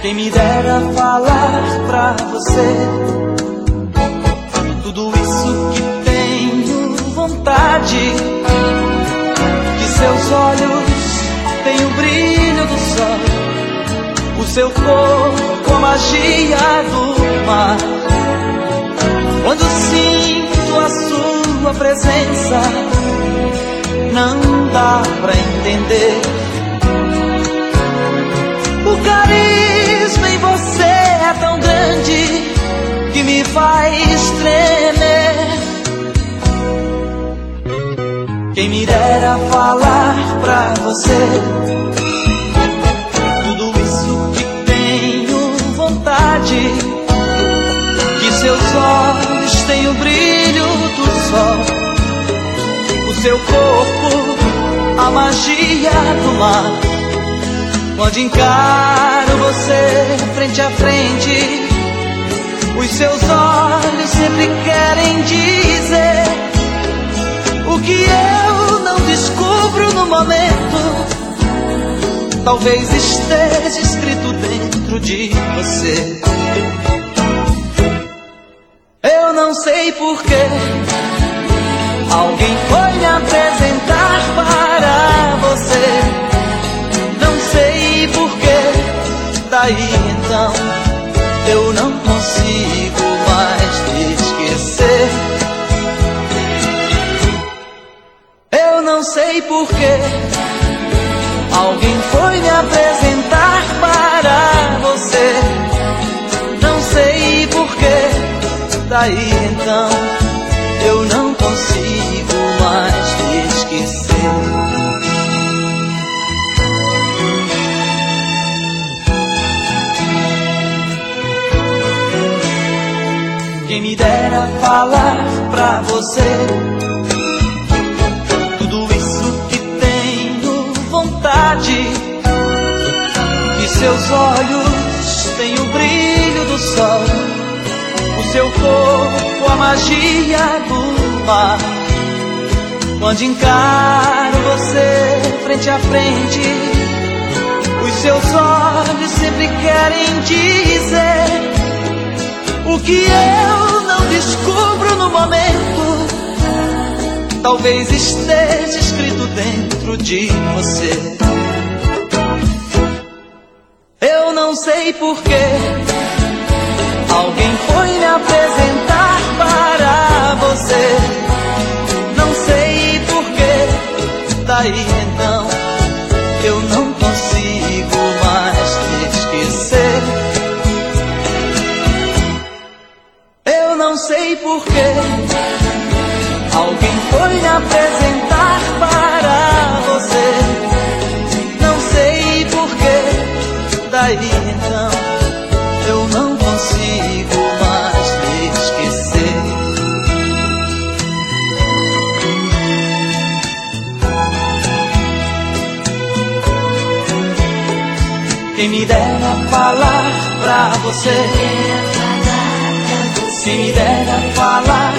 Quem me dera falar pra você tudo isso que tenho vontade, que seus olhos têm o brilho do sol, o seu corpo a magia do mar. Quando sinto a sua presença, não dá pra entender. O carisma em você é tão grande que me faz tremer. Quem me dera falar pra você tudo isso que tenho vontade, que seus olhos têm o brilho do sol, o seu corpo a magia do mar. Quando encaro você frente a frente, os seus olhos sempre querem dizer o que eu não descubro no momento. Talvez esteja escrito dentro de você. Eu não sei porquê alguém foi me apresentar para você. Não sei porquê, daí então eu não consigo mais te esquecer. Eu não sei porquê alguém foi me apresentar para você. Não sei porquê, daí então eu não consigo mais te esquecer. Quem me dera falar pra você tudo isso que tenho vontade, que seus olhos têm o brilho do sol, o seu corpo a magia do mar. Quando encaro você frente a frente, os seus olhos sempre querem dizer o que eu não descubro no momento. Talvez esteja escrito dentro de você. Eu não sei porquê alguém foi me apresentar para você. Não sei porquê, daí então eu não consigo mais te esquecer. Eu não sei porquê alguém foi me apresentar para você. Não sei porquê, daí então eu não consigo mais te esquecer. Quem me dera falar pra você, quem me dera falar